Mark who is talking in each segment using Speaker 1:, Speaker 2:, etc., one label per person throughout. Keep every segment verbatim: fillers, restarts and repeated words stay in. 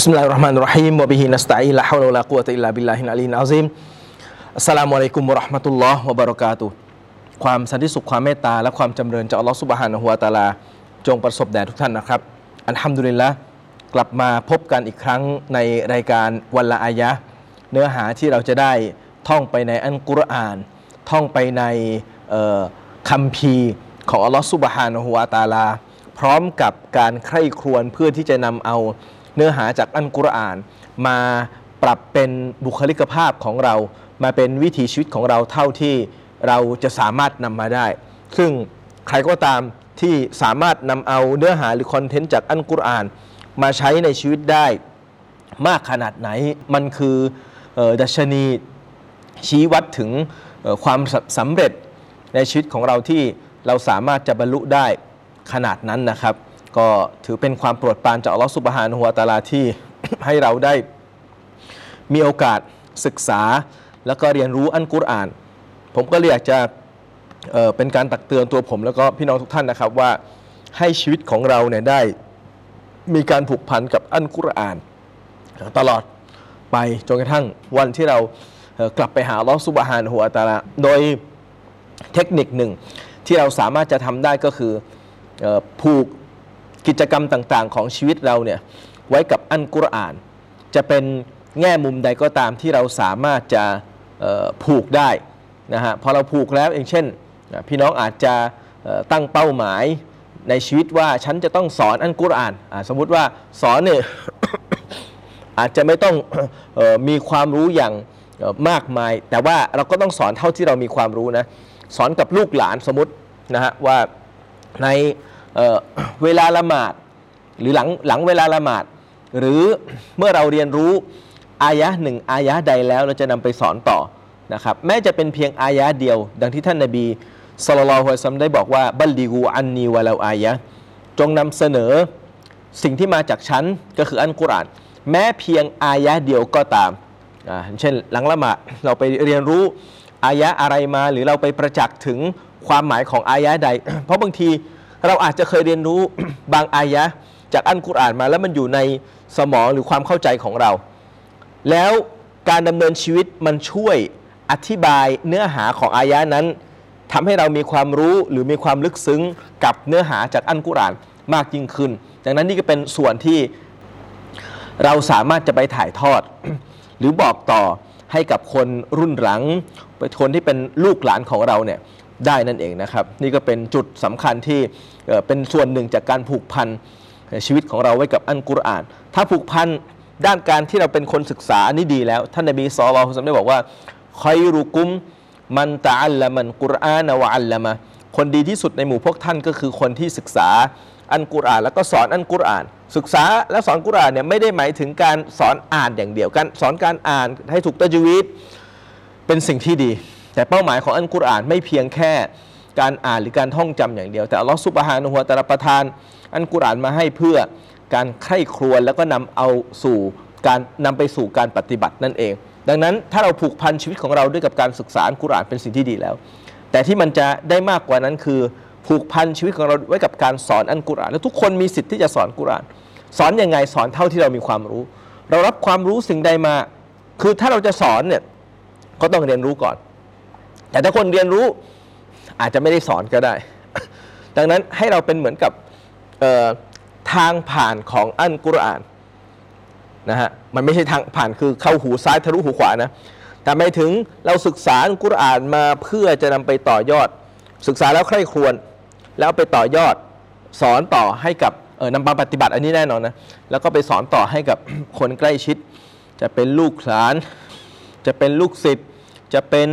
Speaker 1: Bismillahirrahmanirrahim wa bihi nasta'in la haula wala quwwata illa billahil aliyyil azim.อัสสลามุอะลัยกุมวะเราะห์มะตุลลอฮ์วะบะเราะกาตุฮ์ความสันติสุขความเมตตาและความจำเริญจากอัลลอฮ์ซุบฮานะฮูวะตะอาลาจงประสบแด่ทุกท่านนะครับอัลฮัมดุลิลละห์กลับมาพบกันอีกครั้งในรายการวันละอายะห์เนื้อหาที่เราจะได้ท่องไปในอัลกุรอานท่องไปในคัมภีร์ของอัลลอฮ์ซุบฮานะฮูวะตะอาลาพร้อมกับการใคร่ครวญเพื่อที่จะนำเอาเนื้อหาจากอัลกุรอานมาปรับเป็นบุคลิกภาพของเรามาเป็นวิถีชีวิตของเราเท่าที่เราจะสามารถนำมาได้ซึ่งใครก็ตามที่สามารถนำเอาเนื้อหาหรือคอนเทนต์จากอัลกุรอานมาใช้ในชีวิตได้มากขนาดไหนมันคือดัชนีชี้วัดถึงความสำเร็จในชีวิตของเราที่เราสามารถจะบรรลุได้ขนาดนั้นนะครับก็ถือเป็นความโปรดปรานจากอัลลอฮฺซุบฮานะฮูวะตะอาลาที่ ให้เราได้มีโอกาสศึกษาแล้วก็เรียนรู้อัลกุรอานผมก็เลยอยากจะเอ่อเป็นการตักเตือนตัวผมแล้วก็พี่น้องทุกท่านนะครับว่าให้ชีวิตของเราเนี่ยได้มีการผูกพันกับอัลกุรอานตลอดไปจนกระทั่งวันที่เรากลับไปหาอัลลอฮฺซุบฮานะฮูวะตะอาลาโดยเทคนิคหนึ่งที่เราสามารถจะทำได้ก็คือผูกกิจกรรมต่างๆของชีวิตเราเนี่ยไว้กับอัลกุรอานจะเป็นแง่มุมใดก็ตามที่เราสามารถจะผูกได้นะฮะพอเราผูกแล้วอย่างเช่นพี่น้องอาจจะตั้งเป้าหมายในชีวิตว่าฉันจะต้องสอนอัลกุรอานสมมุติว่าสอนเนี่ย อาจจะไม่ต้องมีความรู้อย่างมากมายแต่ว่าเราก็ต้องสอนเท่าที่เรามีความรู้นะสอนกับลูกหลานสมมตินะฮะว่าในเ, เวลาละหมาดหรือหลังหลังเวลาละหมาดหรือเมื่อเราเรียนรู้อายะห์หนึ่งอายะห์ใดแล้วเราจะนำไปสอนต่อนะครับแม้จะเป็นเพียงอายะห์เดียวดังที่ท่านนบีศ็อลลัลลอฮุอะลัยฮิวะซัลลัมได้บอกว่าบัลลิกูอันนีวะลาอายะห์จงนำเสนอสิ่งที่มาจากฉันก็คืออัลกุรอานแม้เพียงอายะห์เดียวก็ตามเช่นหลังละหมาดเราไปเรียนรู้อายะห์อะไรมาหรือเราไปประจักษ์ถึงความหมายของอายะห์ใด เพราะบางทีเราอาจจะเคยเรียนรู้ บางอายะห์จากอัลกุรอานมาแล้วมันอยู่ในสมองหรือความเข้าใจของเราแล้วการดำเนินชีวิตมันช่วยอธิบายเนื้อหาของอายะห์นั้นทำให้เรามีความรู้หรือมีความลึกซึ้งกับเนื้อหาจากอัลกุรอานมากยิ่งขึ้นดังนั้นนี่ก็เป็นส่วนที่เราสามารถจะไปถ่ายทอด หรือบอกต่อให้กับคนรุ่นหลังคนที่เป็นลูกหลานของเราเนี่ยได้นั่นเองนะครับนี่ก็เป็นจุดสำคัญที่เป็นส่วนหนึ่งจากการผูกพันชีวิตของเราไว้กับอัลกุรอานถ้าผูกพันด้านการที่เราเป็นคนศึกษาอันนี้ดีแล้วท่านนบีศ็อลลัลลอฮุอะลัยฮิวะซัลลัมได้บอกว่าคอยรุกุมมันตะอัลละมันกุรอานวะอัลละมะคนดีที่สุดในหมู่พวกท่านก็คือคนที่ศึกษาอัลกุรอานแล้วก็สอนอัลกุรอานศึกษาและสอนกุรอานเนี่ยไม่ได้หมายถึงการสอนอ่านอย่างเดียวการสอนการอ่านให้ถูกตัจวีดเป็นสิ่งที่ดีแต่เป้าหมายของอัลกุรอานไม่เพียงแค่การอ่านหรือการท่องจำอย่างเดียวแต่อัลลอฮฺซุบฮานะฮูวะตะอาลาประทานอัลกุรอานมาให้เพื่อการใคร่ครวญแล้วก็นำเอาสู่การนำไปสู่การปฏิบัตินั่นเองดังนั้นถ้าเราผูกพันชีวิตของเราด้วยกับการศึกษาอัลกุรอานเป็นสิ่งที่ดีแล้วแต่ที่มันจะได้มากกว่านั้นคือผูกพันชีวิตของเราไว้กับการสอนอัลกุรอานและทุกคนมีสิทธิ์ที่จะสอนกุรอานสอนยังไงสอนเท่าที่เรามีความรู้เรารับความรู้สิ่งใดมาคือถ้าเราจะสอนเนี่ยก็ต้องเรียนรู้ก่อนแต่ถ้าคนเรียนรู้อาจจะไม่ได้สอนก็ได้ ดังนั้นให้เราเป็นเหมือนกับทางผ่านของอัลกุรอานนะฮะมันไม่ใช่ทางผ่านคือเข้าหูซ้ายทะลุหูขวานะแต่หมายถึงเราศึกษาอัลกุรอานมาเพื่อจะนำไปต่อยอดศึกษาแล้วใคร่ครวญแล้วไปต่อยอดสอนต่อให้กับเออนำมาปฏิบัติอันนี้แน่นอนนะแล้วก็ไปสอนต่อให้กับคนใกล้ชิดจะเป็นลูกหลานจะเป็นลูกศิษย์จะเป็น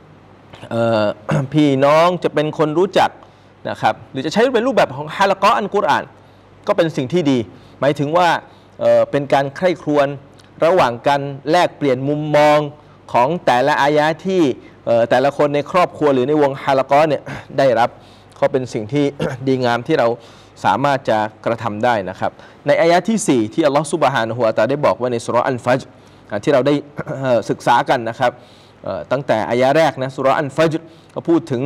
Speaker 1: พี่น้องจะเป็นคนรู้จักนะครับหรือจะใช้เป็นรูปแบบของฮาละกออัลกุรอานก็เป็นสิ่งที่ดีหมายถึงว่าเอ่อเป็นการใคร่ครวญระหว่างกันแลกเปลี่ยนมุมมองของแต่ละอายะที่แต่ละคนในครอบครัวหรือในวงฮาละกอเนี่ยได้รับก็เป็นสิ่งที่ ดีงามที่เราสามารถจะกระทำได้นะครับในอายะที่สี่ที่อัลลอฮฺซุบฮานะฮูวะตะอาลาได้บอกไว้ในซูเราะห์อัลฟัจรที่เราได้ศึกษากันนะครับตั้งแต่อายะแรกนะซูเราะห์อัลฟัจรก็พูดถึง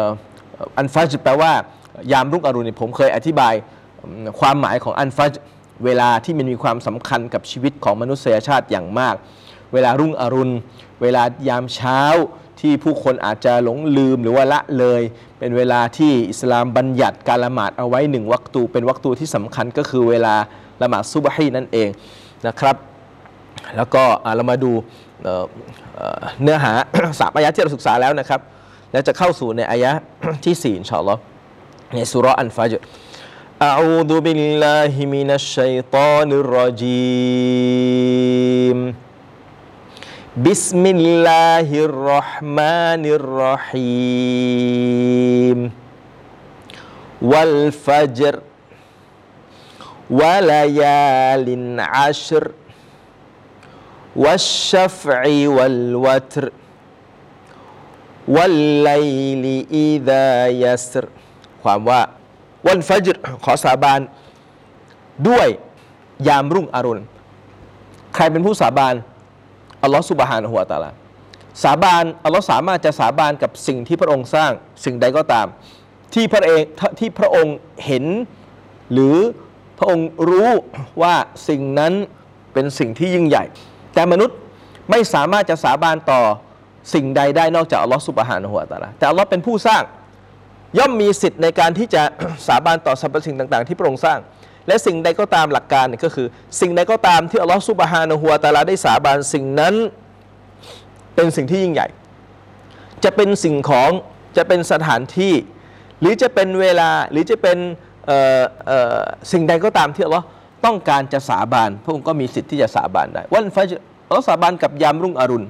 Speaker 1: อัลฟัจรแปลว่ายามรุ่งอรุณผมเคยอธิบายความหมายของอัลฟัจรเวลาที่มันมีความสำคัญกับชีวิตของมนุษยชาติอย่างมากเวลารุ่งอรุณเวลายามเช้าที่ผู้คนอาจจะหลงลืมหรือว่าละเลยเป็นเวลาที่อิสลามบัญญัติการละหมาดเอาไว้หนึ่งวักตูเป็นวักตูที่สำคัญก็คือเวลาละหมาดซุบฮีนั่นเองนะครับแล้วก็เรามาดูเนื้อหา สามอายะที่เราศึกษาแล้วนะครับแล้วจะเข้าสู่ในอายะที่สี่อินชาอัลลอฮ์ในซูเราะห์อันฟัจรอะอูซุบิลลาฮิมินัชชัยฏอนิรเราะญีมบิสมิลลาฮิรเราะห์มานิรเราะฮีมวัลฟัจรวะลายาลินอัชรวัชชัฟዒวัลวัตรวัลไลลิอิซายัสรความว่าวันฟัจรขอสาบานด้วยยามรุ่งอรุณใครเป็นผู้สาบานอัลลอฮฺซุบฮานะฮูวะตะอาลาสาบานอัลลอฮฺสามารถจะสาบานกับสิ่งที่พระองค์สร้างสิ่งใดก็ตามที่พระเองที่พระองค์เห็นหรือพระองค์รู้ว่าสิ่งนั้นเป็นสิ่งที่ยิ่งใหญ่แต่มนุษย์ไม่สามารถจะสาบานต่อสิ่งใดได้นอกจากอัลลอฮฺซุบฮานะฮูวะตะอาลาแต่อัลลอฮฺเป็นผู้สร้างย่อมมีสิทธิ์ในการที่จะ สาบานต่อสรรพสิ่งต่างๆที่พระองค์สร้างและสิ่งใดก็ตามหลักการก็คือสิ่งใดก็ตามที่อัลลอฮฺซุบฮานะฮูวะตะอาลาได้สาบานสิ่งนั้นเป็นสิ่งที่ยิ่งใหญ่จะเป็นสิ่งของจะเป็นสถานที่หรือจะเป็นเวลาหรือจะเป็นเอ่อเอ่อสิ่งใดก็ตามที่อัลลอฮ์ต้องการจะสาบานพระองค์ก็มีสิทธิ์ที่จะสาบานได้วันฟัจรอัลลอฮ์สาบานกับยามรุ่งอรุณ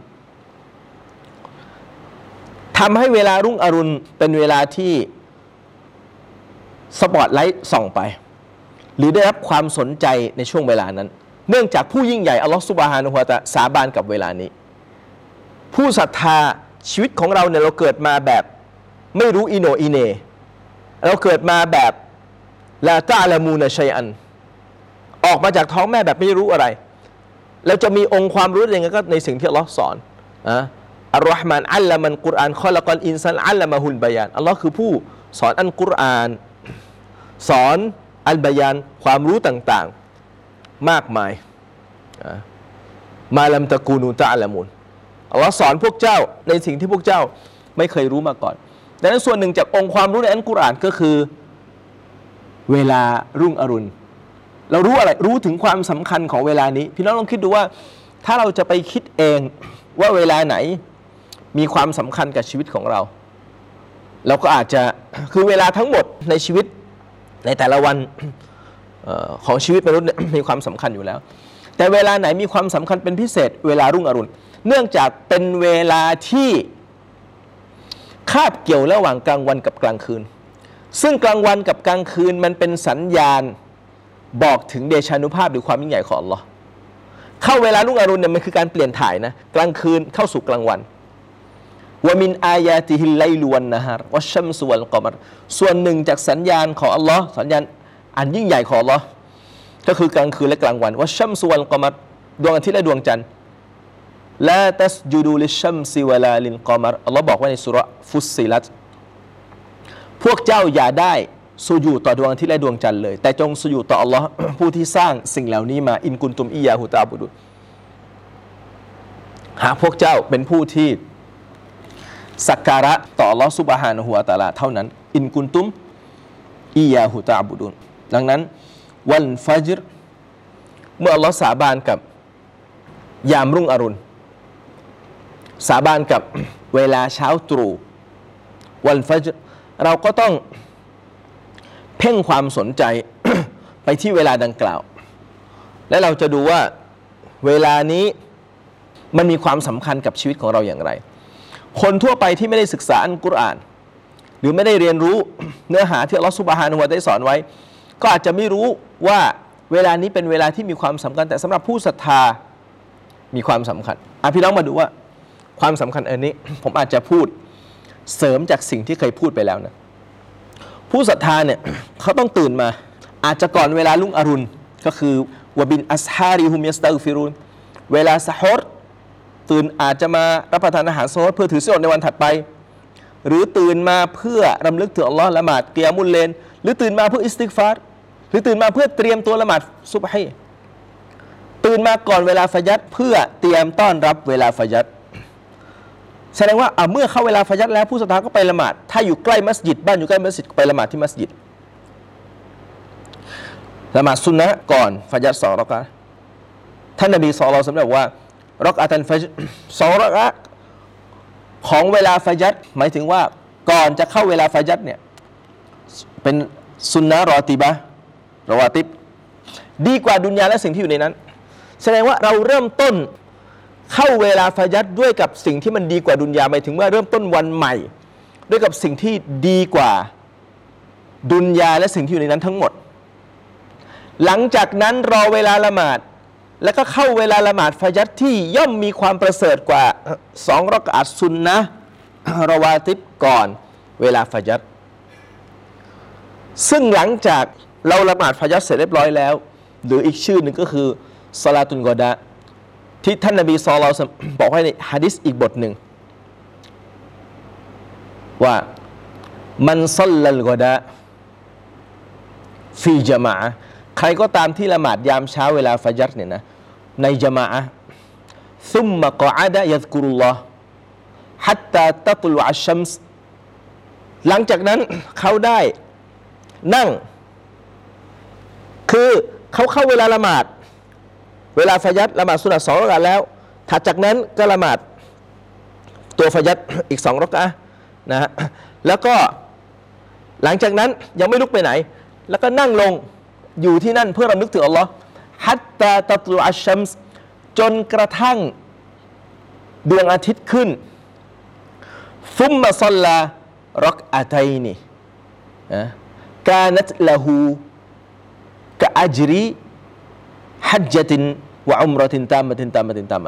Speaker 1: ทำให้เวลารุ่งอรุณเป็นเวลาที่สปอตไลท์ส่องไปหรือได้รับความสนใจในช่วงเวลานั้นเนื่องจากผู้ยิ่งใหญ่อัลลอฮฺซุบฮานะฮูวะตะอาลาสาบานกับเวลานี้ผู้ศรัทธาชีวิตของเราเนี่ยเราเกิดมาแบบไม่รู้อิโนอิเนเราเกิดมาแบบลาตะละมูนะชัยอันออกมาจากท้องแม่แบบไม่รู้อะไรเราจะมีองค์ความรู้ยังไงก็ในสิ่งที่อัลลอฮ์สอนอะอัลลอฮ์มานอัลละมันกุรอานคอละกอลอินซันอัลละมะฮุลบะยานอัลลอฮ์คือผู้สอนอัลกุรอานสอนอัลบะยานความรู้ต่างๆมากมายมาลัมตะกูนูตะอัลละมูนอัลลอฮ์สอนพวกเจ้าในสิ่งที่พวกเจ้าไม่เคยรู้มาก่อนดังนั้นส่วนหนึ่งจากองค์ความรู้ในอัลกุรอานก็คือเวลารุ่งอรุณเรารู้อะไรรู้ถึงความสำคัญของเวลานี้พี่น้องลองคิดดูว่าถ้าเราจะไปคิดเองว่าเวลาไหนมีความสำคัญกับชีวิตของเราเราก็อาจจะคือเวลาทั้งหมดในชีวิตในแต่ละวันของชีวิตมนุษย์มีความสำคัญอยู่แล้วแต่เวลาไหนมีความสำคัญเป็นพิเศษเวลารุ่งอรุณเนื่องจากเป็นเวลาที่คาบเกี่ยวระหว่างกลางวันกับกลางคืนซึ่งกลางวันกับกลางคืนมันเป็นสัญญาณบอกถึงเดชานุภาพหรือความยิ่งใหญ่ของอัลลอฮ์เข้าเวลารุ่งอรุณเนี่ยมันคือการเปลี่ยนถ่ายนะกลางคืนเข้าสู่กลางวันวะมินอายาติฮิลไลลุวันนะฮารวัชชัมซุวัลกอมัรส่วนหนึ่งจากสัญญาณของอัลลอฮ์สัญญาณอันยิ่งใหญ่ของอัลลอฮ์ก็คือกลางคืนและกลางวันวัชชัมซุวัลกอมัรดวงอาทิตย์และดวงจันทร์ลาตัสจุดูลิชัมซิวะลาลิลกอมัรอัลลอฮ์บอกไว้ในซูเราะห์ฟุสซิลัตพวกเจ้าอย่าได้สุญูดต่อดวงอาทิตย์และดวงจันทร์เลยแต่จงสุญูดต่ออัลลอฮ์ผู้ที่สร้างสิ่งเหล่านี้มาอินกุนตุมอียาฮูตะอ์บุดุนหากพวกเจ้าเป็นผู้ที่สักการะต่ออัลลอฮ์ซุบฮานะฮูวะตะอาลาเท่านั้นอินกุนตุมอียาฮูตะอ์บุดุนดังนั้นวันฟัจรเมื่ออัลลอฮ์สาบานกับยามรุ่งอรุณสาบานกับเวลาเช้าตรู่วันฟัจรเราก็ต้องเพ่งความสนใจ ไปที่เวลาดังกล่าวและเราจะดูว่าเวลานี้มันมีความสำคัญกับชีวิตของเราอย่างไรคนทั่วไปที่ไม่ได้ศึกษาอัลกุรอานหรือไม่ได้เรียนรู้ เนื้อหาที่อัลลอฮฺซุบฮานะฮูวะตะอาลาได้สอนไว้ก็อาจจะไม่รู้ว่าเวลานี้เป็นเวลาที่มีความสำคัญแต่สำหรับผู้ศรัทธามีความสำคัญอ่ะพี่น้องมาดูว่าความสำคัญอันนี้ ผมอาจจะพูดเสริมจากสิ่งที่เคยพูดไปแล้วนะผู้ศรัทธาเนี่ย เขาต้องตื่นมาอาจจะก่อนเวลารุ่งอรุณก็คือวะบินอัสฮาริฮุมยัสตัฆฟิรูนเวลาซะฮอรตื่นอาจจะมารับประทานอาหารซะฮอรเพื่อถือศีลอดในวันถัดไปหรือตื่นมาเพื่อรำลึกถึงอัลลอฮ์ละหมาดกิยามุลเลนหรือตื่นมาเพื่ออิสติฆฟารหรือตื่นมาเพื่อเตรียมตัวละหมาดซุบฮีตื่นมาก่อนเวลาฟัญัรเพื่อเตรียมต้อนรับเวลาฟัญัรแสดงว่าเมื่อเข้าเวลาฟัญัรแล้วผู้ศรัทธาก็ไปละหมาดถ้าอยู่ใกล้มัสยิดบ้านอยู่ใกล้มัสยิดก็ไปละหมาดที่มัสยิดละหมาดซุนนะห์ก่อนฟัญัรสองรอกะอะห์ท่านนบีศ็อลลัลลอฮุอะลัยฮิวะซัลลัมบอกว่ารอกะอะตันฟัจรสองรอกะอะห์ของเวลาฟัญัรหมายถึงว่าก่อนจะเข้าเวลาฟัญัรเนี่ยเป็นซุนนะห์รอติบะห์รอวาติบดีกว่าดุนยาและสิ่งที่อยู่ในนั้นแสดงว่าเราเริ่มต้นเข้าเวลาฟัญัรด้วยกับสิ่งที่มันดีกว่าดุนยาหมายถึงว่าเริ่มต้นวันใหม่ด้วยกับสิ่งที่ดีกว่าดุนยาและสิ่งที่อยู่ในนั้นทั้งหมดหลังจากนั้นรอเวลาละหมาดแล้วก็เข้าเวลาละหมาดฟัญัรที่ย่อมมีความประเสริฐกว่าสองรอกะอะห์ซุนนะห์รอวาติบก่อนเวลาฟัญัรซึ่งหลังจากเราละหมาดฟัญัรเสร็จเรียบร้อยแล้วหรืออีกชื่อหนึ่งก็คือศอลาตุลกอดาที่ท่านนบีศ็อลลัลลอฮุอะลัยฮิวะซัลลัมบอกไว้ในหะดีษอีกบทหนึ่งว่ามันศ็อลลัลกอดาฟีญะมาอะห์ใครก็ตามที่ละหมาดยามเช้าเวลาฟัญัรเนี่ยนะในญะมาอะห์ซุมมะกออะดะยัซกุรุลลอฮ์ฮัตตาตัตลุอัชชัมส์หลังจากนั้นเขาได้นั่งคือเขาเข้าเวลาละหมาดเวลาฟัญัรละหมาดซุนนะห์สองรอกะอะห์แล้วถัดจากนั้นก็ละหมาดตัวฟัญัรอีกสองรอกะอะห์นะฮะแล้วก็หลังจากนั้นยังไม่ลุกไปไหนแล้วก็นั่งลงอยู่ที่นั่นเพื่อรำลึกถึงอัลลอฮ์ฮัตตาตัตลุอัชชัมส์จนกระทั่งดวงอาทิตย์ขึ้นซุมมะศ็อลลารอกอะตัยนีนะกานัตละฮูกะอัจรีฮัจญะตินวะอุมเราะตินตามะตินตามะตินตามะ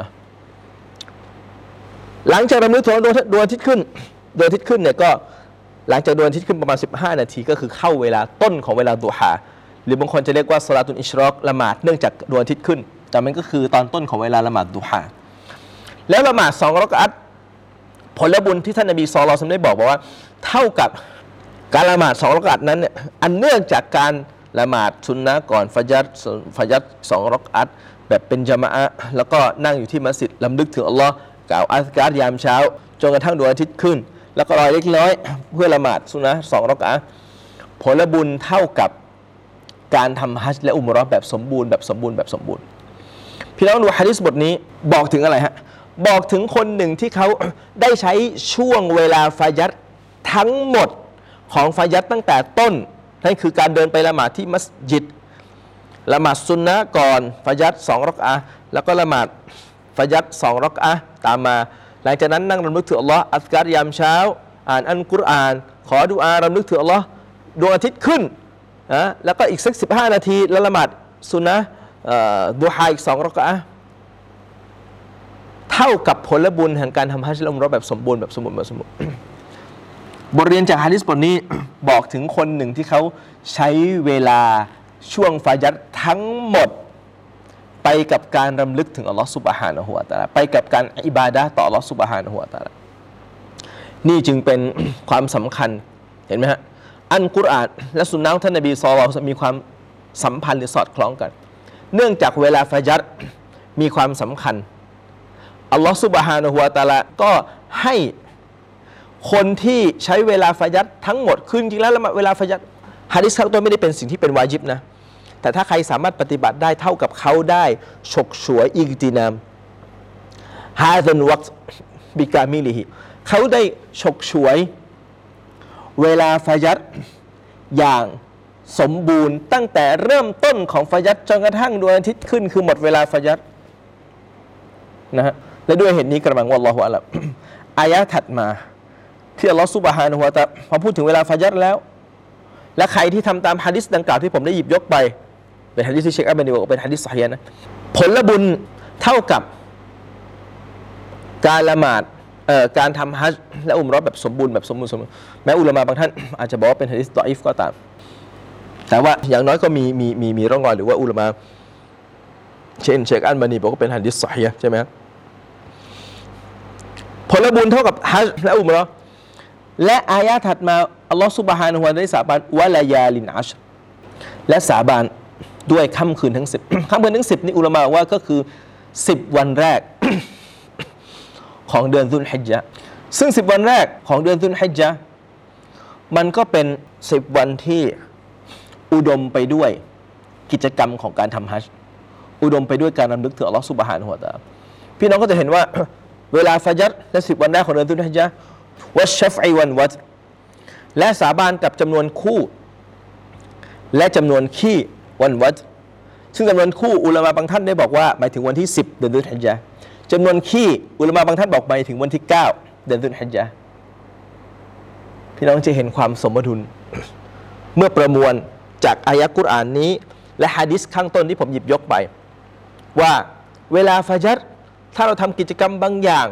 Speaker 1: หลังจากรำลึกถึงดวงอาทิตย์ขึ้นดวงอาทิตย์ขึ้นเนี่ยก็หลังจากดวงอาทิตย์ขึ้นประมาณสิบห้านาทีก็คือเข้าเวลาต้นของเวลาดุฮาหรือบางคนจะเรียกว่าศอลาตุลอิชรอกละหมาดเนื่องจากดวงอาทิตย์ขึ้นแต่มันก็คือตอนต้นของเวลาละหมาดดุฮาแล้วละหมาดสองรอกะอะห์ผลบุญที่ท่านนบีศ็อลลัลลอฮุอะลัยฮิวะซัลลัมได้บอกว่าเท่ากับการละหมาดสองรอกะอะห์นั้นเนี่ยอันเนื่องจากการละหมาดซุนนะห์ก่อนฟัญัรฟัญัรสองรอกะอะห์แบบเป็นญะมาอะห์แล้วก็นั่งอยู่ที่มัสยิดรำลึกถึงอัลลอฮ์กล่าวอัซการยามเช้าจนกระทั่งดวงอาทิตย์ขึ้นแล้วก็รอยเล็กน้อยเพื่อละหมาดซุนนะห์สองรอกะอะห์ผลบุญเท่ากับการทำฮัจญ์และอุมเราะห์แบบสมบูรณ์แบบสมบูรณ์แบบสมบูรณ์พี่น้องดูหะดีษบทนี้บอกถึงอะไรฮะบอกถึงคนหนึ่งที่เขาได้ใช้ช่วงเวลาฟัญัรทั้งหมดของฟัญัรตั้งแต่ต้นนั่นคือการเดินไปละหมาดที่มัสยิดละหมาดซุนนะห์ก่อนฟัญัรสองรอกะอะห์แล้วก็ละหมาดฟัญัรสองรอกะอะห์ตามมาหลังจากนั้นนั่งรำลึกถึงอัลลอฮ์อัซการยามเช้าอ่านอัลกุรอานขอดุอารำลึกถึงอัลลอฮ์ดวงอาทิตย์ขึ้นนะแล้วก็อีกสักสิบห้านาทีละละหมาดซุนนะห์ดุฮาอีกสองรอกะอะห์เท่ากับผลบุญแห่งการทำฮัจญ์และอุมเราะห์แบบสมบูรณ์แบบสมบูรณ์แบบสมบูรณ์ บทเรียนจากหะดีษบทนี้ บอกถึงคนหนึ่งที่เขาใช้เวลาช่วงฟัญัรทั้งหมดไปกับการรำลึกถึงอัลลอฮฺซุบฮานะฮูวะตะอาลาไปกับการอิบาดะห์ต่ออัลลอฮฺซุบฮานะฮูวะตะอาลานี่จึงเป็น ความสำคัญเห็นไหมฮะอัลกุรอานและสุนนะห์ท่านนบีศ็อลลัลลอฮุอะลัยฮิวะซัลลัมมีความสัมพันธ์หรือสอดคล้องกันเนื่องจากเวลาฟัญัรมีความสำคัญอัลลอฮฺซุบฮานะฮูวะตะอาลาก็ให้คนที่ใช้เวลาฟัญัรทั้งหมดคือจริงๆแล้วเวลาฟัญัรหะดีษทั้งตัวไม่ได้เป็นสิ่งที่เป็นวาญิบนะแต่ถ้าใครสามารถปฏิบัติได้เท่ากับเขาได้ฉกฉวยอิกตินามฮาซันวักบิกามิลิฮิเขาได้ฉกฉวยเวลาฟัญัรอย่างสมบูรณ์ตั้งแต่เริ่มต้นของฟัญัรจนกระทั่งดวงอาทิตย์ขึ้นคือหมดเวลาฟัญัรนะฮะและด้วยเหตุนี้กระมังวัลลอฮุอะลัมอายะห์ถัดมาที่อัลลอฮฺซุบฮานะฮูวะตะอาลาพอพูดถึงเวลาฟัญัรแล้วและใครที่ทำตามหะดีษดังกล่าวที่ผมได้หยิบยกไปเป็นหะดีษที่เชคอัลบานีบอกเป็นหะดีษซอฮีฮ์นะผลบุญเท่ากับการละหมาดเอ่อการทำฮัจญ์และอุมเราะห์แบบสมบูรณ์แบบสมบูรณ์สมบูรณ์แม้อุลามะบางท่านอาจจะบอกว่าเป็นหะดีษฎออีฟก็ตามแต่ว่าอย่างน้อยก็มีมีมีมีร่องรอยหรือว่าอุลามะเช่นเชคอัลบานีบอกว่าเป็นหะดีษซอฮีฮ์ใช่ไหมผลบุญเท่ากับฮัจญ์และอุมเราะห์และอายะห์ถัดมาอัลลอฮฺซุบฮานะฮูวะตะอาลาได้สาบานวะลายาลินอัชรและสาบานด้วยค่ำคืนทั้งสิบ ค่ำคืนทั้งสิบนี่อุลามะบอกว่าก็คือสิบวันแรก ของเดือนซุลฮิจญะห์ซึ่งสิบวันแรกของเดือนซุลฮิจญะห์มันก็เป็นสิบวันที่อุดมไปด้วยกิจกรรมของการทำฮัจญ์อุดมไปด้วยการรำลึกถึงอัลลอฮฺซุบฮานะฮูวะตะอาลาพี่น้องก็จะเห็นว่า เวลาฟัจรในสิบวันแรกของเดือนซุลฮิจญะห์วัชชัฟอีวันวัตรและสาบานกับจำนวนคู่และจำนวนขี้วันวัตรซึ่งจำนวนคู่อุลามะบางท่านได้บอกว่าหมายถึงวันที่สิบเดือนซุลฮิจญะห์จำนวนขี้อุลามะบางท่านบอกหมายถึงวันที่เก้าเดือนซุลฮิจญะห์พี่น้องจะเห็นความสมดุล เมื่อประมวลจากอายะกุรอานนี้และหะดีษข้างต้นที่ผมหยิบยกไปว่าเวลาฟัจรถ้าเราทำกิจกรรมบางอย่าง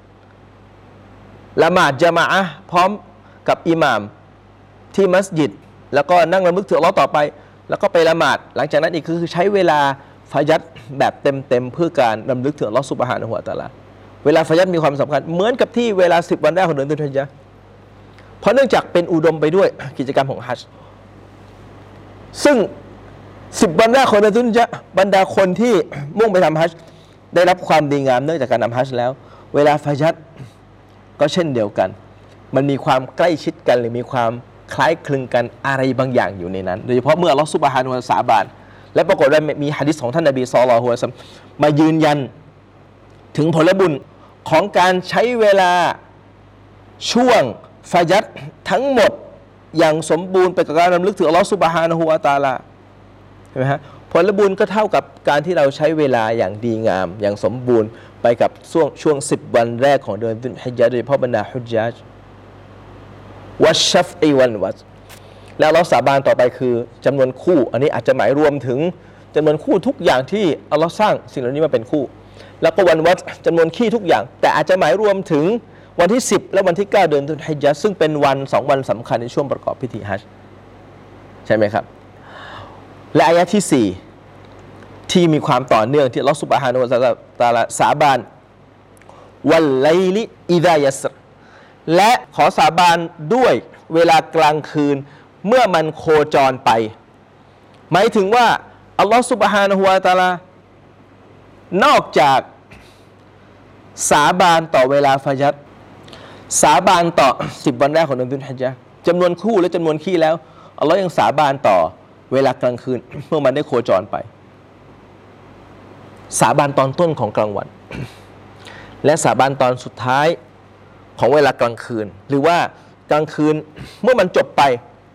Speaker 1: ละหมาดญะมาอะห์พร้อมกับอิหม่ามที่มัสยิดแล้วก็นั่งรำลึกถึงอัลเลาะห์ต่อไปแล้วก็ไปละหมาดหลังจากนั้นอีกคือใช้เวลาฟัจรแบบเต็มๆเพื่อการรำลึกถึงอัลเลาะห์ซุบฮานะฮูวะตะอาลาเวลาฟัจรมีความสำคัญเหมือนกับที่เวลาสิบวันแรกของเดือนซุลฮิจญะห์เพราะเนื่องจากเป็นอุดมไปด้วยกิจกรรมของฮัจญ์ซึ่งสิบวันแรกของเดือนซุลฮิจญะห์บรรดาคนที่มุ่งไปทำฮัจญ์ได้รับความดีงามเนื่องจากการทำฮัจญ์แล้วเวลาฟัจรก็เช่นเดียวกันมันมีความใกล้ชิดกันหรือมีความคล้ายคลึงกันอะไรบางอย่างอยู่ในนั้นโดยเฉพาะเมื่ออัลเลาะห์ซุบฮานะฮูวะตะอาลาสาบานและปรากฏว่ามีหะดีษของท่านนบีศ็อลลัลลอฮุอะลัยฮิวะซัลลัมมายืนยันถึงผลบุญของการใช้เวลาช่วงฟัจรทั้งหมดอย่างสมบูรณ์ไปกับการรำลึกถึงอัลเลาะห์ซุบฮานะฮูวะตะอาลาเห็นไหมฮะผลบุญก็เท่ากับการที่เราใช้เวลาอย่างดีงามอย่างสมบูรณ์ไปกับช่วงช่วงสิบวันแรกของเดือนซุลฮิจญะห์โดยเฉพาะบรรดาฮุจญาจวัชชัฟอีวันวัตแล้วเราสาบานต่อไปคือจำนวนคู่อันนี้อาจจะหมายรวมถึงจำนวนคู่ทุกอย่างที่อัลลอฮ์สร้างสิ่งเหล่านี้มาเป็นคู่แล้วก็วันวัตจำนวนขี้ทุกอย่างแต่อาจจะหมายรวมถึงวันที่สิบและวันที่เก้าเดือนซุลฮิจญะห์ซึ่งเป็นวันสองวันสำคัญในช่วงประกอบพิธีฮัจญ์ใช่ไหมครับและอายะที่สี่ที่มีความต่อเนื่องที่อัลเลาะห์ซุบฮานะฮูวะตะอาลาสาบานวัลไลลิอิซายัสรและขอสาบานด้วยเวลากลางคืนเมื่อมันโคจรไปหมายถึงว่าอัลเลาะห์ซุบฮานะฮูวะตะอาลานอกจากสาบานต่อเวลาฟัจรสาบานต่อสิบวันแรกของเดือนซุลฮิจญะห์จำนวนคู่และจำนวนขี้แล้วอัลเลาะห์ยังสาบานต่อเวลากลางคืนเมื่อมันได้โคจรไปสาบานตอนต้นของกลางวัน และสาบานตอนสุดท้ายของเวลากลางคืนหรือว่ากลางคืนเมื่อมันจบไป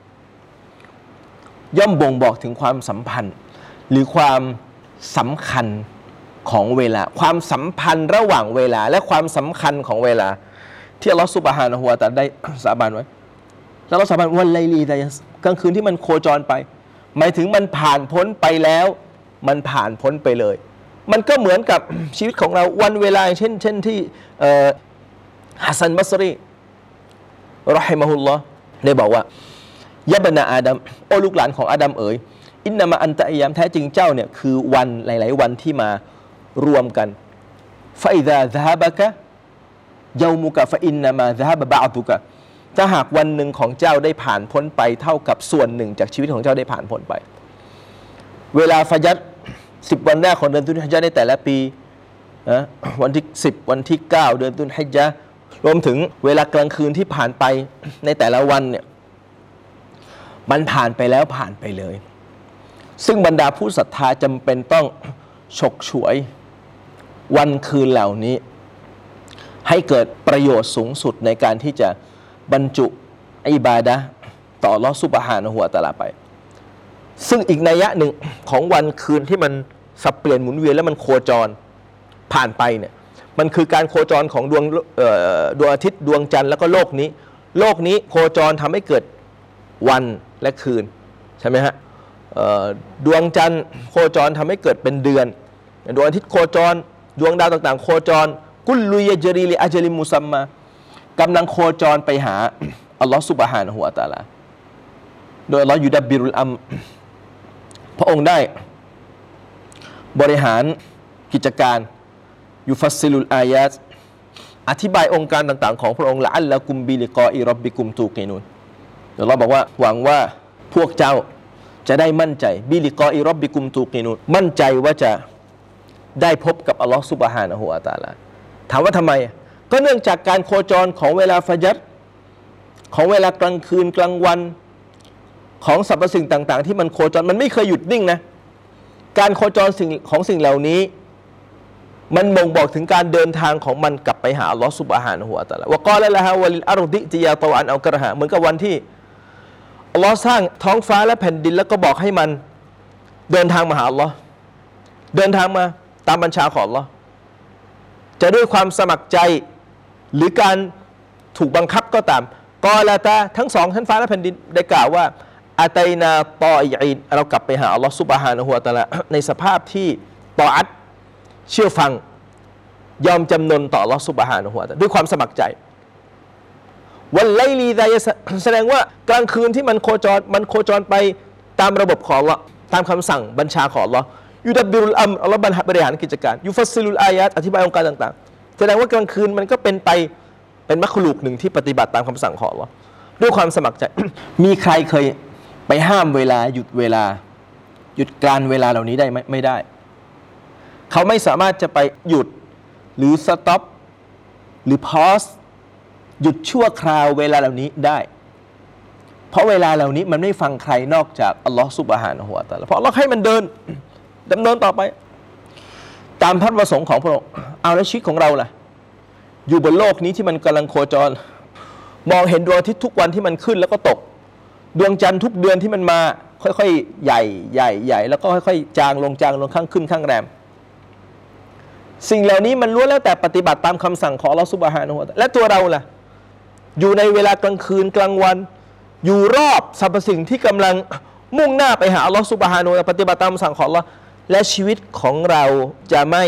Speaker 1: ย่อมบ่งบอกถึงความสัมพันธ์หรือความสำคัญของเวลาความสัมพันธ์ระหว่างเวลาและความสำคัญของเวลาที่อัลเลาะห์ซุบฮานะฮูวะตะอาลาได้สาบานไว้แล้วเราสาบานวันไลลีอิซายัสรกลางคืนที่มันโคจรไปหมายถึงมันผ่านพ้นไปแล้วมันผ่านพ้นไปเลยมันก็เหมือนกับชีวิตของเราวันเวลาเช่นเช่นที่ฮัสซันบัศรีเราะฮิมะฮุลลอฮ์ได้บอกว่ายะบนะอาดัมโอ้ลูกหลานของอาดัมเอ๋ยอินนามะอันตะอัยยามแท้จริงเจ้าเนี่ยคือวันหลายๆวันที่มารวมกันฟะอิซาซะฮะบะกะยอมุกะฟะอินนามาซะฮะบะบะอดุกะถ้าหากวันหนึ่งของเจ้าได้ผ่านพ้นไปเท่ากับส่วนหนึ่งจากชีวิตของเจ้าได้ผ่านพ้นไปเวลาฟัจรสิบวันแรกของเดือนซุลฮิจญะห์ในแต่ละปีนะวันที่สิบวันที่เก้าเดือนซุลฮิจญะห์รวมถึงเวลากลางคืนที่ผ่านไปในแต่ละวันเนี่ยมันผ่านไปแล้วผ่านไปเลยซึ่งบรรดาผู้ศรัทธาจำเป็นต้องฉกฉวยวันคืนเหล่านี้ให้เกิดประโยชน์สูงสุดในการที่จะบรรจุอิบาดะห์ต่ออัลเลาะห์ซุบฮานะฮูวะตะอาลาไปซึ่งอีกนัยยะหนึ่งของวันคืนที่มันสับเปลี่ยนหมุนเวียนแล้วมันโคจรผ่านไปเนี่ยมันคือการโคจรของดวงดวงอาทิตย์ดวงจันทร์แล้วก็โลกนี้โลกนี้โคจรทำให้เกิดวันและคืนใช่ไหมฮะดวงจันทร์โคจรทำให้เกิดเป็นเดือนดวงอาทิตย์โคจรดวงดาวต่างๆโคจรกุลลุยะจรีลิอัจลิมุซัมมากำลังโคจรไปหาอัลลอฮฺซุบฮานะฮูวะตะอาลาโดยอัลลอฮฺยุดับบิรุลอัมพระองค์ได้บริหารกิจการยุฟัสซิลุลอายาตอธิบายองค์การต่างๆของพระองค์ละอัลละกุมบิลิกออิร็อบบิกุมตูกีนูนเดี๋ยวเราบอกว่าหวังว่าพวกเจ้าจะได้มั่นใจบิลิกออิร็อบบิกุมตูกินูนมั่นใจว่าจะได้พบกับอัลลอฮฺซุบฮานะฮูวะตะอาลาถามว่าทำไมก็เนื่องจากการโคจรของเวลาฟัจรของเวลากลางคืนกลางวันของสรรพสิ่งต่างๆที่มันโคจรมันไม่เคยหยุดนิ่งนะการโคจรสิ่งของสิ่งเหล่านี้มันบ่งบอกถึงการเดินทางของมันกลับไปหาอัลลอฮฺซุบฮานะฮูวะตะอาลาวะกอละละฮะวะลิลอัรฎิติยาตะวันเอากระหะเหมือนกับวันที่อัลลอฮ์สร้างท้องฟ้าและแผ่นดินแล้วก็บอกให้มันเดินทางมาหาอัลลอฮ์เดินทางมาตามบัญชาของอัลลอฮ์จะด้วยความสมัครใจหรือการถูกบังคับก็ตามกอละตาทั้งสองชั้นฟ้าและแผ่นดินได้กล่าวว่าอาตัยนาตออีนเรากลับไปหาอัลลอฮ์ซุบฮานะฮูวะตะอาลาในสภาพที่ตออัตเชื่อฟังยอมจำนนต่ออัลลอฮ์ซุบฮานะฮูวะตะอาลาด้วยความสมัครใจวันไลลีไดแสดงว่ากลางคืนที่มันโคจรมันโคจรไปตามระบบของอัลลอฮ์ตามคำสั่งบัญชาของอัลลอฮ์ยุดับบิรุลอัมอัลลอฮ์บริหารกิจการยุฟัสซิลุลอายะตอธิบายองค์การต่างๆแสดงว่ากลางคืนมันก็เป็นไปเป็นมัคลุกหนึ่งที่ปฏิบัติตามคำสั่งของอัลลอฮ์ด้วยความสมัครใจ มีใครเคยไปห้ามเวลาหยุดเวลาหยุดการเวลาเหล่านี้ได้ไหมไม่ได้เขาไม่สามารถจะไปหยุดหรือสต็อปหรือพอสหยุดชั่วคราวเวลาเหล่านี้ได้เพราะเวลาเหล่านี้มันไม่ฟังใครนอกจากอัลลอฮฺซุบฮานะฮูวะตะอาลาเพราะอัลลอฮฺให้มันเดินดำเนินต่อไปตามพระประสงค์ของพระองค์เอาแล้วชีวิตของเราล่ะอยู่บนโลกนี้ที่มันกำลังโคจรมองเห็นดวงอาทิตย์ทุกวันที่มันขึ้นแล้วก็ตกดวงจันทร์ทุกเดือนที่มันมาค่อยๆใหญ่ใหญ่ใหญ่แล้วก็ค่อยๆจางลงจางลงข้างขึ้นข้างแรมสิ่งเหล่านี้มันล้วนแล้วแต่ปฏิบัติตามคำสั่งของอัลลอฮฺซุบฮานะฮูวะตะอาลาและตัวเราล่ะอยู่ในเวลากลางคืนกลางวันอยู่รอบสรรพสิ่งที่กำลังมุ่งหน้าไปหาอัลลอฮฺซุบฮานะฮูวะตะอาลาปฏิบัติตามคำสั่งของอัลลอฮฺและชีวิตของเราจะไม่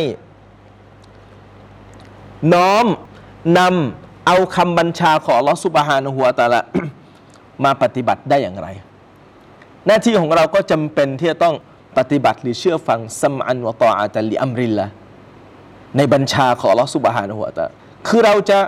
Speaker 1: น้อมนำเอาคำบัญชาของอัลลอฮฺซุบฮานะฮูวะตะอาลา มาปฏิบัติได้อย่างไรหน้าที่ของเราก็จำเป็นที่จะต้องปฏิบัติหรือเชื่อฟังซัมอันวะตออะตันลิอัมริลละในบัญชาของอัลลอฮฺซุบฮานะฮูวะตะอาลาคือเราจะ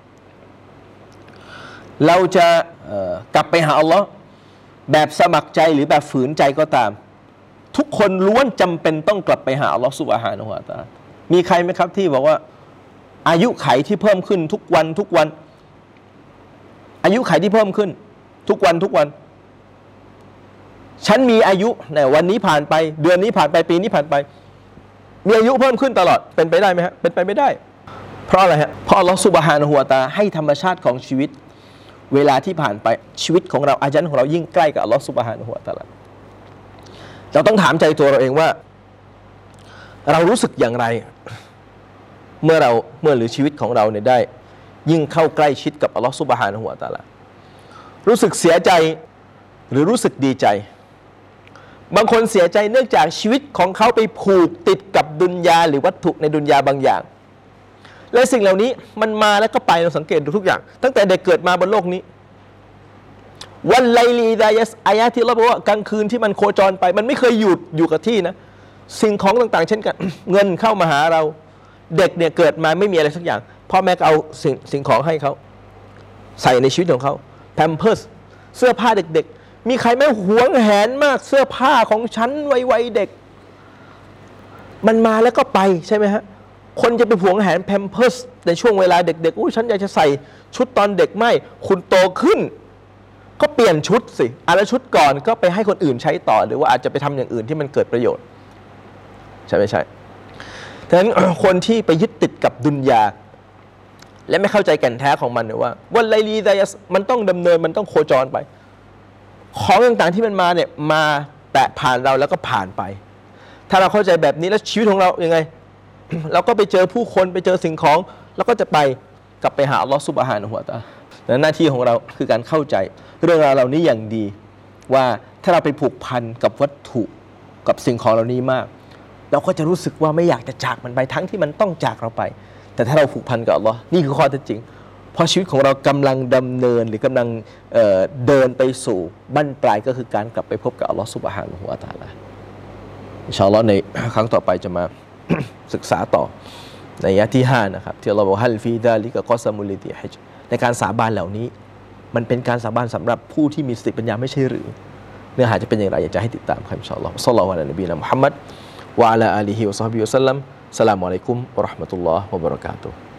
Speaker 1: เราจะกลับไปหาอัลลอฮ์แบบสมัครใจหรือแบบฝืนใจก็ตามทุกคนล้วนจำเป็นต้องกลับไปหาอัลลอฮ์ซุบฮานะฮูวะตะอาลามีใครไหมครับที่บอกว่าอายุไขที่เพิ่มขึ้นทุกวันทุกวันอายุไขที่เพิ่มขึ้นทุกวันทุกวันฉันมีอายุเนี่ยวันนี้ผ่านไปเดือนนี้ผ่านไปปีนี้ผ่านไปมีอายุเพิ่มขึ้นตลอดเป็นไปได้ไหมฮะเป็นไปไม่ได้เพราะอะไรฮะเพราะอัลลอฮ์ซุบฮานะฮูวะตะอาลาให้ธรรมชาติของชีวิตเวลาที่ผ่านไปชีวิตของเราอาญันของเรายิ่งใกล้กับอัลลอฮ์ซุบฮานะฮูวะตะอาลาเราต้องถามใจตัวเราเองว่าเรารู้สึกอย่างไรเมื่อเราเมื่อหรือชีวิตของเราเนี่ยได้ยิ่งเข้าใกล้ชิดกับอัลลอฮ์ซุบฮานะฮูวะตะอาลารู้สึกเสียใจหรือรู้สึกดีใจบางคนเสียใจเนื่องจากชีวิตของเขาไปผูกติดกับดุนยาหรือวัตถุในดุนยาบางอย่างและสิ่งเหล่านี้มันมาแล้วก็ไปเราสังเกตดูทุกอย่างตั้งแต่เด็กเกิดมาบนโลกนี้วันไลลีดายัสอายะที่เราบอกว่ากลางคืนที่มันโคจรไปมันไม่เคยหยุดอยู่กับที่นะสิ่งของต่างๆเช่นกันเงินเข้ามาหาเราเด็กเนี่ยเกิดมาไม่มีอะไรสักอย่างพ่อแม่ก็เอาสิ่งสิ่งของให้เขาใส่ในชีวิตของเขาแพมเพิร์สเสื้อผ้าเด็กๆมีใครไม่หวงแหนมากเสื้อผ้าของฉันวัยๆเด็กมันมาแล้วก็ไปใช่ไหมฮะคนจะไปหวงแหนแพมเพิร์สในช่วงเวลาเด็กๆอู้ฉันอยากจะใส่ชุดตอนเด็กไม่คุณโตขึ้นก็เปลี่ยนชุดสิอะไรชุดก่อนก็ไปให้คนอื่นใช้ต่อหรือว่าอาจจะไปทำอย่างอื่นที่มันเกิดประโยชน์ใช่ไม่ใช่ดังนั้น คนที่ไปยึดติดกับดุนยาและไม่เข้าใจแก่นแท้ของมันเนี่ยว่าวันไลลีดายัสมันต้องดำเนินมันต้องโคจรไปของต่างๆที่มันมาเนี่ยมาแตะผ่านเราแล้วก็ผ่านไปถ้าเราเข้าใจแบบนี้แล้วชีวิตของเรายังไง เราก็ไปเจอผู้คนไปเจอสิ่งของแล้วก็จะไปกลับไปหาอัลลอฮฺซุบฮานะฮูวะตะอาลาและหน้าที่ของเราคือการเข้าใจเรื่องราวเหล่านี้อย่างดีว่าถ้าเราไปผูกพันกับวัตถุกับสิ่งของเหล่านี้มากเราก็จะรู้สึกว่าไม่อยากจะจากมันไปทั้งที่มันต้องจากเราไปแต่ถ้าเราผูกพันกับอัลลอฮ์นี่คือข้อเท็จจริงเพราะชีวิตของเรากำลังดำเนินหรือกำลัง เอ่อ เดินไปสู่บั้นปลายก็คือการกลับไปพบกับอัลลอฮ์ซุบฮานะฮูวะตะอาลาอินชาอัลลอฮ์ในครั้งต่อไปจะมา ศึกษาต่อในอายะที่ห้านะครับที่เราบอกฮัลฟีดาลิกะกอซามุลิติฮิจในการสาบานเหล่านี้มันเป็นการสาบานสำหรับผู้ที่มีสติปัญญาไม่ใช่หรือเนื้อหาจะเป็นอย่างไรอยากจะให้ติดตามครับอินชาอัลลอฮ์ศ็อลลัลลอฮุอะลัยฮิวะซัลลัมนบีนะมุฮัมมัดวะอะลาอาลีฮิวะศอฮบิฮิวะซัลลัมสลามุอะลัยกุมวะเราะห์มะตุลลอฮ์วะบะเราะกาตุฮ์